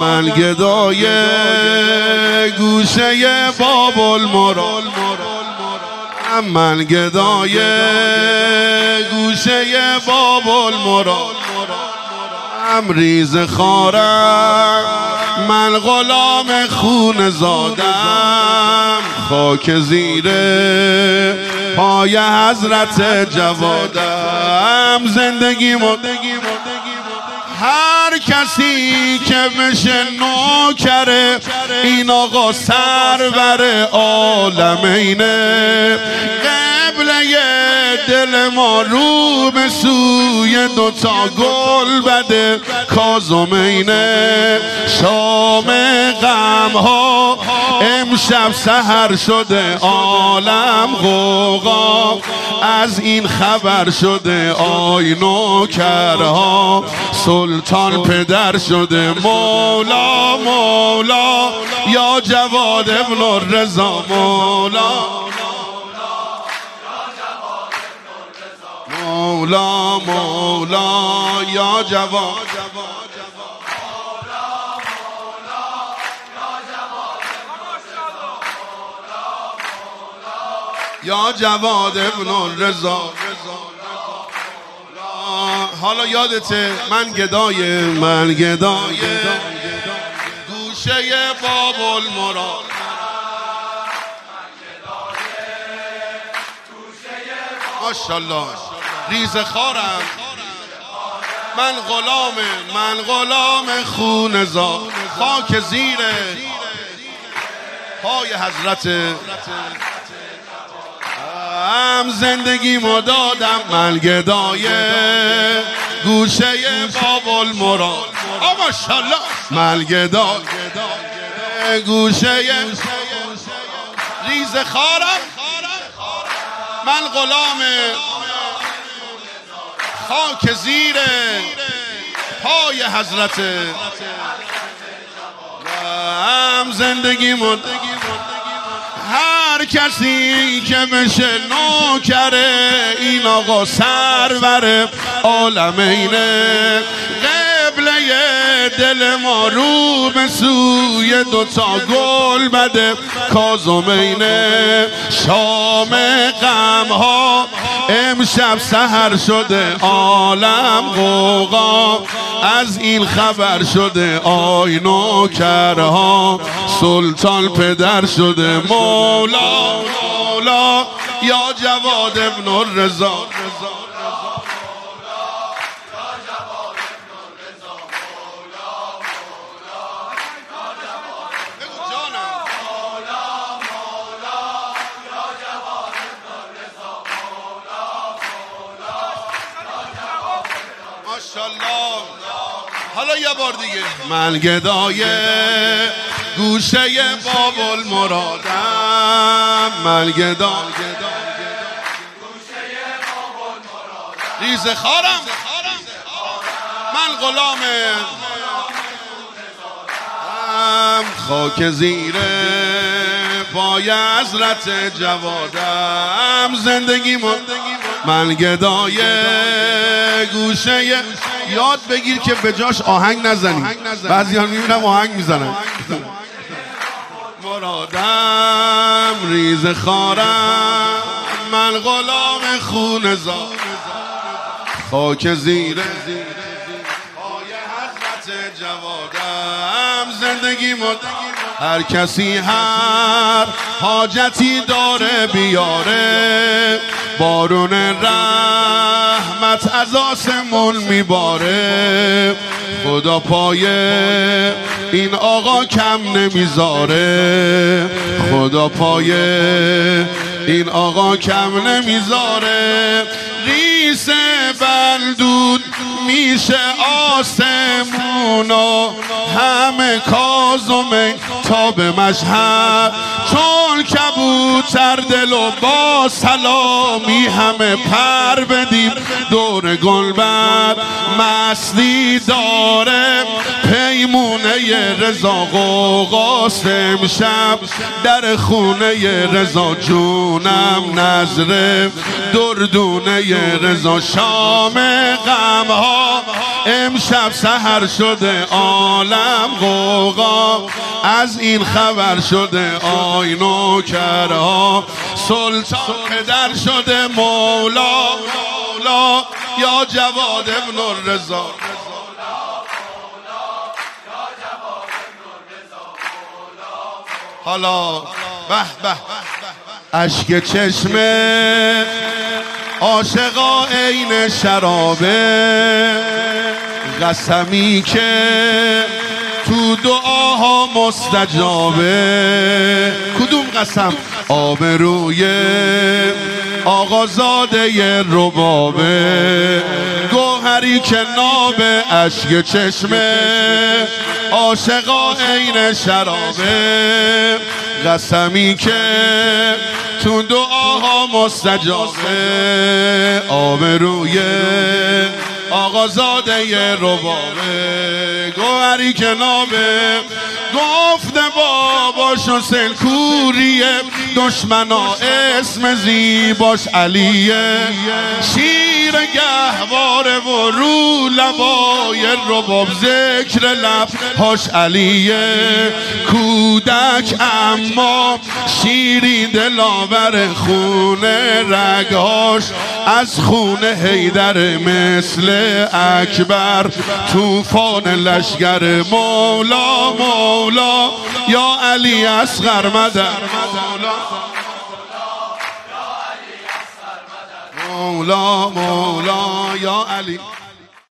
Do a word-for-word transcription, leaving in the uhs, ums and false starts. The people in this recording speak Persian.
من گدای گوشه باب المراد، من گدای گوشه باب المراد، ریز خارم من غلام خون زادم، خاک زیر پای حضرت جوادم. زندگی مردگی هر کسی که بشه نوکره این آقا سرور عالمینه، قبله دل ما رو به سوی دوتا گل بده کاظمینه. شام غم ها امشب سحر شده عالم غوغا، از این خبر شده آی نوکرها سلطان پدر شده. مولا مولا یا جواد ابن الرضا، مولا مولا مولا یا جواد، یا جواد ابن الرضا. حالا یادته من گدای من گدای گوشه باب المراد، ماشاءالله ریز خارم من غلام من غلام خون زاد، خاک زیر پای حضرت هم زندگی مدادم. من گدای گوشه باب المراد، ماشاءالله من گدای گوشه ریز خارم من غلام خاک زیر پای حضرت هم زندگی مدگی. هر کسی که بشه نوکره این آقا سرور عالمینه، قبله دل ما رو به سوی دوتا گل بده کاظمینه. شام غم ها امشب سحر شده عالم غوغا، از این خبر شده آی نوکرها سلطان پدر شده. مولا مولا یا جواد ابن الرضا، ماشاءالله. حالا یه بار دیگه من گدای گوشه باب المرادم، من گدای ریز خارم من غلام خاک زیر پای حضرت جوادم. زندگی من گدای گوشه. یاد بگیر که به جاش آهنگ نزنی، بعضی ها میبینم آهنگ میزنن. مرادم ریز خارم من غلام خون زاد، خاک زیر پای حضرت جوادم. زندگی مد هر کسی هر حاجتی داره بیاره، بارون رحمت از آسمون میباره. خدا پای این آقا کم نمیذاره، خدا پای این آقا کم نمیذاره. ریس بلدود میشه آسمونا، همه کاظمین تا به مشهد، چون کبوتر دل و با سلامی همه پر بدیم دور گلبد. مستی داره پیمونه رضا غوغاست امشب در خونه رضا جونم نظره دردونه رضا. شام غم ها امشب سحر شد شده عالم غوغا، از این خبر شده آی نوکرها، سلطان پدر شده مولا مولا یا جواد ابن الرضا. حالا به به اشک چشم عاشقا عین شرابه، قسمی که تو دعاها مستجابه. کدوم قسم؟ آبروی آقازاده ربابه، گوهری که ناب اشک چشم عاشقا عین شرابه، قسمی که تو دعاها مستجابه. آبروی آقازاده ربابه، گوهری که نابه. گفته باباش حسین کوریه، دشمنا اسم زیباش علیه، شیر گهواره و رو لبای رباب ذکر لبهاش علیه. کودک اما شیری دلاور، خونه رگهاش از خونه حیدر، مثل اکبر توفان لشگر. مولا مولا یا علی اصغر مدد، مولا مولا یا علی.